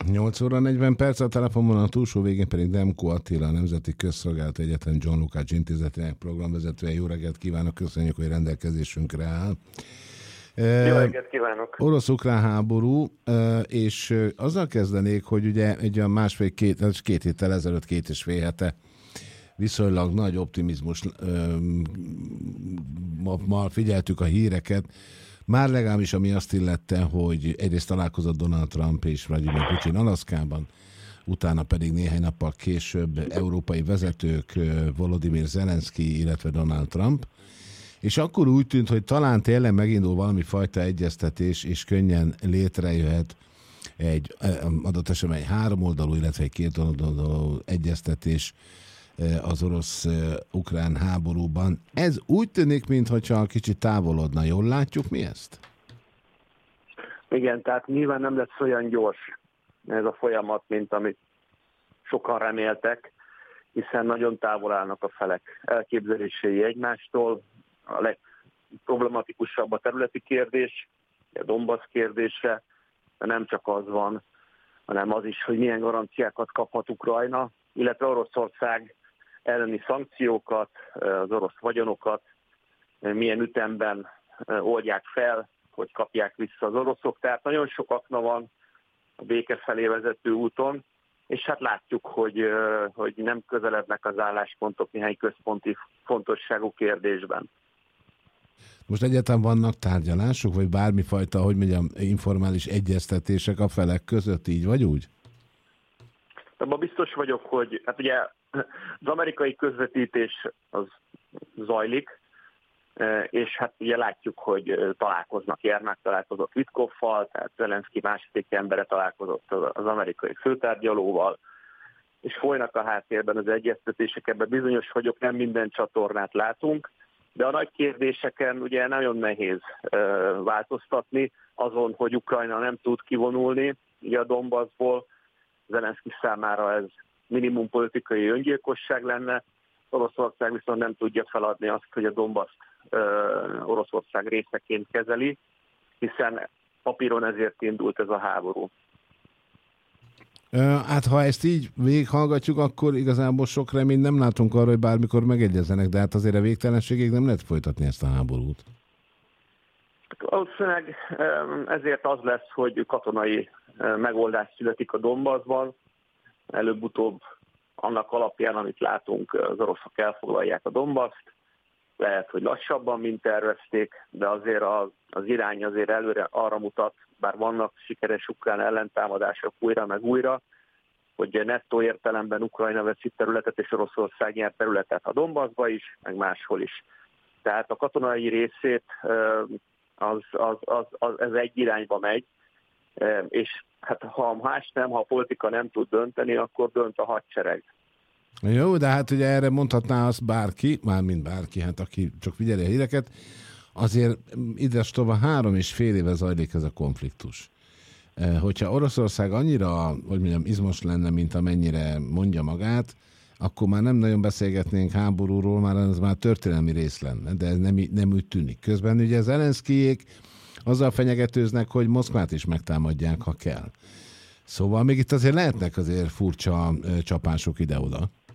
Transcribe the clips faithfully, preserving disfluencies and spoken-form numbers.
nyolc óra negyven perc, a telefonon a túlsó végén pedig Demko Attila, a Nemzeti Közszolgálati Egyetem John Lukács Intézetének programvezetője. Jó reggelt kívánok, köszönjük, hogy rendelkezésünkre áll. Jó reggelt kívánok! Orosz-ukrán háború, és azzal kezdenék, hogy ugye egy másfél-két két héttel ezelőtt, két és fél hete viszonylag nagy optimizmus mal figyeltük a híreket. Már legalábbis ami azt illette, hogy egyrészt találkozott Donald Trump és Vladimir Putyin Alaszkában, utána pedig néhány nappal később európai vezetők, Volodymyr Zelenszky, illetve Donald Trump, és akkor úgy tűnt, hogy talán tényleg megindul valami fajta egyeztetés, és könnyen létrejöhet egy adott esetben egy háromoldalú, illetve egy kétoldalú egyeztetés az orosz-ukrán háborúban. Ez úgy tűnik, mintha kicsit távolodna. Jól látjuk mi ezt? Igen, tehát nyilván nem lesz olyan gyors ez a folyamat, mint amit sokan reméltek, hiszen nagyon távol állnak a felek elképzelései egymástól. A legproblematikusabb a területi kérdés, a Donbass kérdése, de nem csak az van, hanem az is, hogy milyen garanciákat kaphat Ukrajna, illetve Oroszország elleni szankciókat, az orosz vagyonokat, milyen ütemben oldják fel, hogy kapják vissza az oroszok. Tehát nagyon sok akna van a béke felé vezető úton, és hát látjuk, hogy, hogy nem közelednek az álláspontok néhány központi fontosságú kérdésben. Most egyáltalán vannak tárgyalások, vagy bármifajta, hogy mondjam, informális egyeztetések a felek között, így vagy úgy? Abban biztos vagyok, hogy hát ugye az amerikai közvetítés az zajlik, és hát ugye látjuk, hogy találkoznak, Jermák találkozott Witkoffal, tehát Zelenszky második embere találkozott az amerikai főtárgyalóval, és folynak a háttérben az egyeztetések, ebben bizonyos vagyok, nem minden csatornát látunk, de a nagy kérdéseken ugye nagyon nehéz változtatni, azon, hogy Ukrajna nem tud kivonulni ugye a Donbassból, Zelenszky számára ez minimum politikai öngyilkosság lenne, Oroszország viszont nem tudja feladni azt, hogy a Donbaszt Oroszország részeként kezeli, hiszen papíron ezért indult ez a háború. Hát ha ezt így végighallgatjuk, akkor igazából sok reményt nem látunk arra, hogy bármikor megegyezzenek, de hát azért a végtelenségig nem lehet folytatni ezt a háborút. Valószínűleg ezért az lesz, hogy katonai megoldás születik a Donbassban. Előbb-utóbb annak alapján, amit látunk, az oroszok elfoglalják a Donbaszt. Lehet, hogy lassabban, mint tervezték, de azért az, az irány azért előre arra mutat, bár vannak sikeres ukrán ellentámadások újra meg újra, hogy nettó értelemben Ukrajna veszít területet, és Oroszország nyer területet a Donbassba is, meg máshol is. Tehát a katonai részét az, az, az, az, ez egy irányba megy, és hát ha más nem, ha a politika nem tud dönteni, akkor dönt a hadsereg. Jó, de hát ugye erre mondhatná azt bárki, mármint bárki, hát aki csak figyeli a híreket, azért idestova három és fél éve zajlik ez a konfliktus. Hogyha Oroszország annyira, hogy mondjam, izmos lenne, mint amennyire mondja magát, akkor már nem nagyon beszélgetnénk háborúról, már ez már történelmi rész lenne, de ez nem, nem úgy tűnik. Közben ugye Zelenszkyjék azzal fenyegetőznek, hogy Moszkvát is megtámadják, ha kell. Szóval még itt azért lehetnek azért furcsa csapások ide-oda.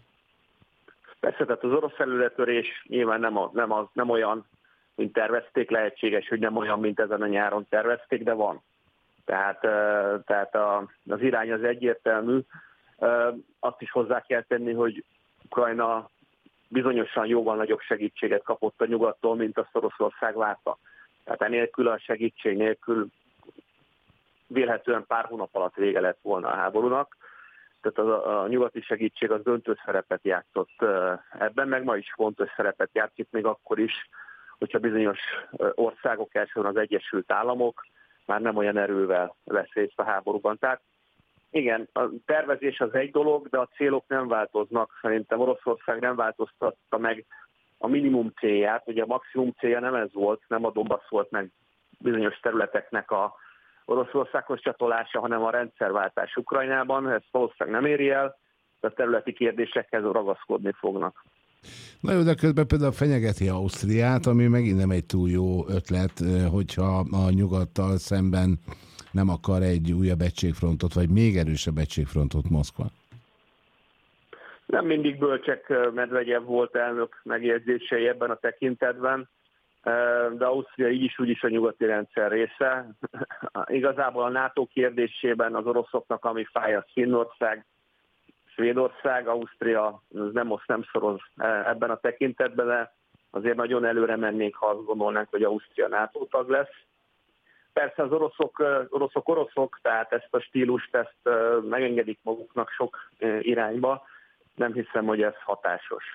Persze, tehát az orosz felületörés nyilván nem, a, nem, az, nem olyan, mint tervezték, lehetséges, hogy nem olyan, mint ezen a nyáron tervezték, de van. Tehát, tehát a, az irány az egyértelmű. Azt is hozzá kell tenni, hogy Ukrajna bizonyosan jóval nagyobb segítséget kapott a nyugattól, mint azt Oroszország várta. Tehát enélkül a segítség nélkül vélhetően pár hónap alatt vége lett volna a háborúnak. Tehát a, a nyugati segítség az döntő szerepet játszott ebben, meg ma is fontos szerepet játszik, még akkor is, hogyha bizonyos országok, elsősorban az Egyesült Államok már nem olyan erővel vesz részt a háborúban. Tehát igen, a tervezés az egy dolog, de a célok nem változnak. Szerintem Oroszország nem változtatta meg a minimum célját. Ugye a maximum célja nem ez volt, nem a Donbass volt meg bizonyos területeknek a Oroszországhoz csatolása, hanem a rendszerváltás Ukrajnában. Ezt valószínűleg nem éri el, de a területi kérdésekhez ragaszkodni fognak. Na jó, de közben például fenyegeti Ausztriát, ami megint nem egy túl jó ötlet, hogyha a nyugattal szemben nem akar egy újabb egységfrontot, vagy még erősebb egységfrontot Moszkva? Nem mindig bölcsek Medvegyev volt elnök megjegyzései ebben a tekintetben, de Ausztria így is úgy is a nyugati rendszer része. Igazából a NATO kérdésében az oroszoknak, ami fáj, az Finnország, Svédország, Ausztria nem most nem szoroz ebben a tekintetben, de azért nagyon előre mennénk, ha azt gondolnánk, hogy Ausztria NATO tag lesz. Persze az oroszok, oroszok oroszok, tehát ezt a stílust ezt megengedik maguknak sok irányba. Nem hiszem, hogy ez hatásos.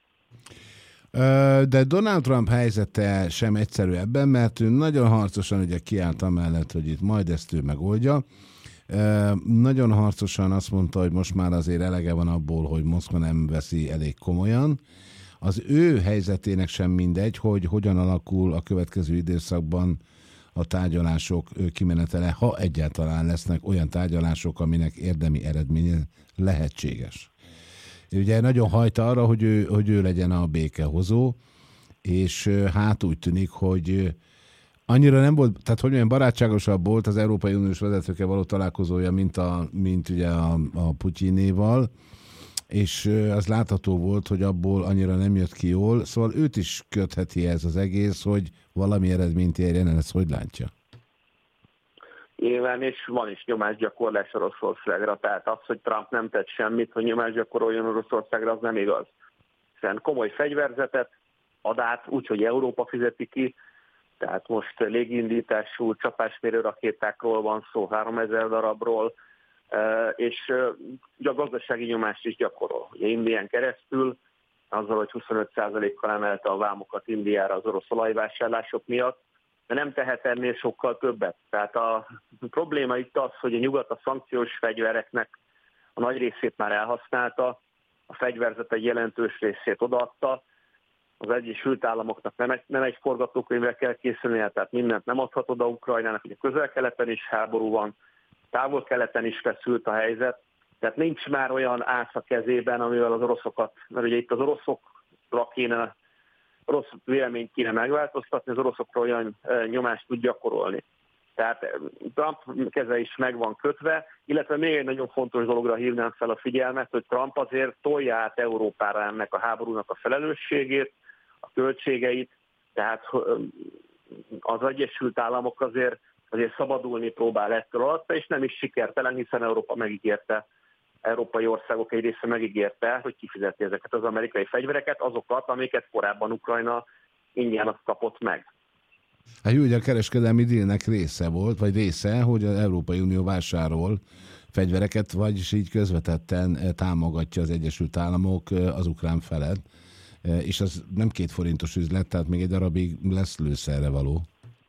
De Donald Trump helyzete sem egyszerű ebben, mert ő nagyon harcosan ugye kiállt amellett, hogy itt majd ezt ő megoldja. Nagyon harcosan azt mondta, hogy most már azért elege van abból, hogy Moszkva nem veszi elég komolyan. Az ő helyzetének sem mindegy, hogy hogyan alakul a következő időszakban a tárgyalások kimenetele, ha egyáltalán lesznek olyan tárgyalások, aminek érdemi eredménye lehetséges. Ugye nagyon hajta arra, hogy ő, hogy ő legyen a békehozó, és hát úgy tűnik, hogy annyira nem volt, tehát hogy olyan barátságosabb volt az Európai Uniós vezetőkkel való találkozója, mint, a, mint ugye a, a Putyinéval, és az látható volt, hogy abból annyira nem jött ki jól, szóval őt is kötheti ez az egész, hogy valami eredményt érjen, ezt hogy látja? Nyilván, és van is nyomásgyakorlás Oroszországra, tehát az, hogy Trump nem tett semmit, hogy nyomásgyakoroljon Oroszországra, az nem igaz. Hiszen komoly fegyverzetet ad át, úgyhogy Európa fizeti ki, tehát most légindítású csapásmérő rakétákról van szó, háromezer darabról, és a gazdasági nyomást is gyakorol. Ugye Indián keresztül, azzal, hogy huszonöt százalékkal emelte a vámokat Indiára az orosz olajvásárlások miatt, de nem tehet ennél sokkal többet. Tehát a probléma itt az, hogy a nyugat a szankciós fegyvereknek a nagy részét már elhasználta, a fegyverzet egy jelentős részét odaadta, az Egyesült Államoknak nem egy, nem egy forgatókönyvre kell készülnie, tehát mindent nem adhat oda Ukrajnának, ugye Közel-Keleten is háború van, Távol-Keleten is feszült a helyzet, tehát nincs már olyan ász a kezében, amivel az oroszokat, mert ugye itt az oroszokra kéne, orosz véleményt kéne megváltoztatni, az oroszokra olyan nyomást tud gyakorolni. Tehát Trump keze is meg van kötve, illetve még egy nagyon fontos dologra hívnám fel a figyelmet, hogy Trump azért tolja át Európára ennek a háborúnak a felelősségét, a költségeit, tehát az Egyesült Államok azért, azért szabadulni próbál ettől alatt, és nem is sikertelen, hiszen Európa megígérte, európai országok egy része megígérte, hogy kifizeti ezeket az amerikai fegyvereket, azokat, amiket korábban Ukrajna ingyen azt kapott meg. Hát jó, ugye a kereskedelmi dílnek része volt, vagy része, hogy az Európai Unió vásárol fegyvereket, vagyis így közvetetten támogatja az Egyesült Államok az ukrán felet, és az nem két forintos üzlet, tehát még egy darabig lesz lőszerre való.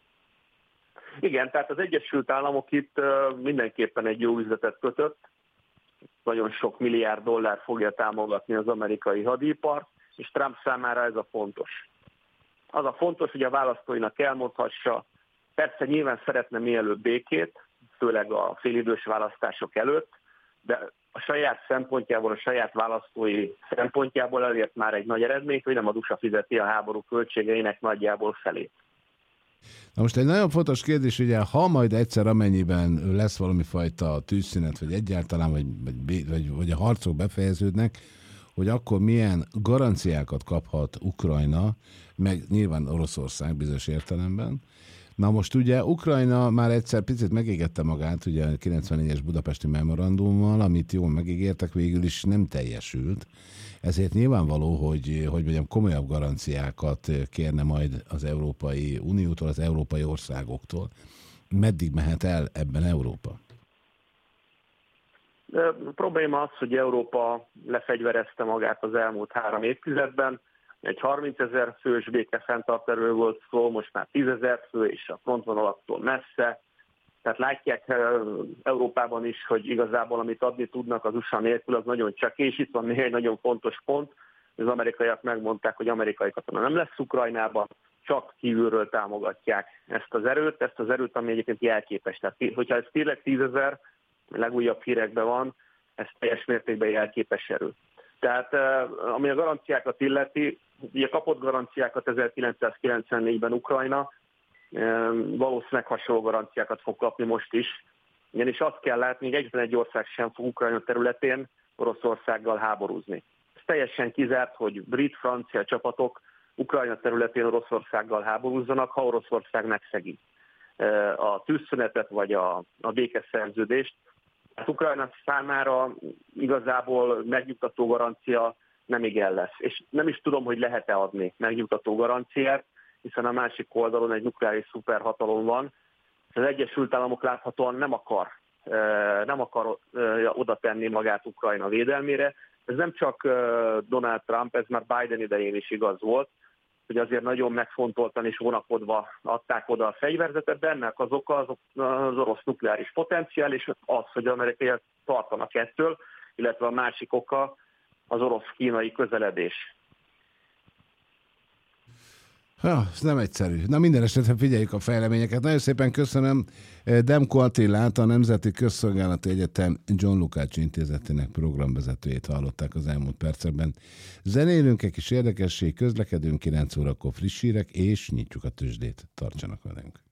Igen, tehát az Egyesült Államok itt mindenképpen egy jó üzletet kötött, nagyon sok milliárd dollár fogja támogatni az amerikai hadipart, és Trump számára ez a fontos. Az a fontos, hogy a választóinak elmondhassa, persze nyilván szeretne mielőbb békét, főleg a félidős választások előtt, de a saját szempontjából, a saját választói szempontjából elért már egy nagy eredményt, hogy nem az u es á fizeti a háború költségeinek nagyjából felét. Na most egy nagyon fontos kérdés, ugye, ha majd egyszer amennyiben lesz valami fajta tűzszünet, vagy egyáltalán, vagy, vagy, vagy, vagy a harcok befejeződnek, hogy akkor milyen garanciákat kaphat Ukrajna, meg nyilván Oroszország bizonyos értelemben. Na most ugye Ukrajna már egyszer picit megégette magát, ugye a kilencvennégyes budapesti memorandummal, amit jól megígértek, végül is nem teljesült. Ezért nyilvánvaló, hogy, hogy mondjam, komolyabb garanciákat kérne majd az Európai Uniótól, az európai országoktól. Meddig mehet el ebben Európa? De a probléma az, hogy Európa lefegyverezte magát az elmúlt három évtizedben. Egy harmincezer fős békefenntartóról volt szó, most már tízezer fő, és a frontvonalaktól messze. Tehát látják Európában is, hogy igazából amit adni tudnak az u es á nélkül, az nagyon csekély, és itt van még egy nagyon fontos pont. Az amerikaiak megmondták, hogy amerikai katona nem lesz Ukrajnában, csak kívülről támogatják ezt az erőt, ezt az erőt, ami egyébként jelképes. Tehát hogyha ez tényleg tízezer, legújabb hírekben van, ez teljes mértékben jelképes erő. Tehát ami a garanciákat illeti, ugye kapott garanciákat ezerkilencszázkilencvennégyben Ukrajna, valószínűleg hasonló garanciákat fog kapni most is. Ugyanis azt kell látni, hogy egyetlen egy ország sem fog Ukrajna területén Oroszországgal háborúzni. Ez teljesen kizárt, hogy brit-francia csapatok Ukrajna területén Oroszországgal háborúzzanak, ha Oroszország megszegi a tűzszünetet vagy a, a békeszerződést. Hát Ukrajna számára igazából megnyugtató garancia nem igen lesz. És nem is tudom, hogy lehet-e adni megnyugtató garanciát, hiszen a másik oldalon egy nukleáris szuperhatalom van. Az Egyesült Államok láthatóan nem akar, nem akar oda tenni magát Ukrajna védelmére. Ez nem csak Donald Trump, ez már Biden idején is igaz volt, hogy azért nagyon megfontoltan és vonakodva adták oda a fegyverzetet, de ennek az oka az, az orosz nukleáris potenciál, és az, hogy az amerikaiak tartanak ettől, illetve a másik oka az orosz-kínai közeledés. Ha, ez nem egyszerű. Na minden esetre figyeljük a fejleményeket. Nagyon szépen köszönöm Demko Attilát, a Nemzeti Közszolgálati Egyetem John Lukács Intézetének programvezetőjét hallották az elmúlt percekben. Zenélünk egy kis érdekesség, közlekedünk, kilenc órakor friss hírek, és nyitjuk a tőzsdét. Tartsanak velünk!